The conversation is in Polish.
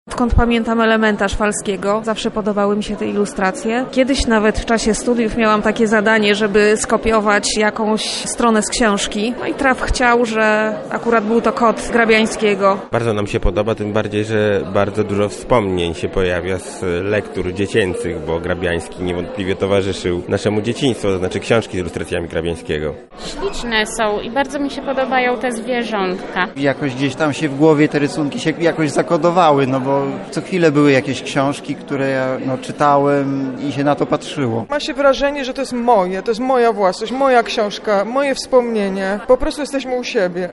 Odkąd pamiętam elementarz Falskiego, zawsze podobały mi się te ilustracje. Kiedyś nawet w czasie studiów miałam takie zadanie, żeby skopiować jakąś stronę z książki. No i traf chciał, że akurat był to Kot Grabiańskiego. Bardzo nam się podoba, tym bardziej, że bardzo dużo wspomnień się pojawia z lektur dziecięcych, bo Grabiański niewątpliwie towarzyszył naszemu dzieciństwu, to znaczy książki z ilustracjami Grabiańskiego. Śliczne są i bardzo mi się podobają te zwierzątka. Jakoś gdzieś tam się w głowie te rysunki się jakoś zakodowały, no bo co chwilę były jakieś książki, które ja czytałem i się na to patrzyło. Ma się wrażenie, że to jest moje, to jest moja własność, moja książka, moje wspomnienie. Po prostu jesteśmy u siebie.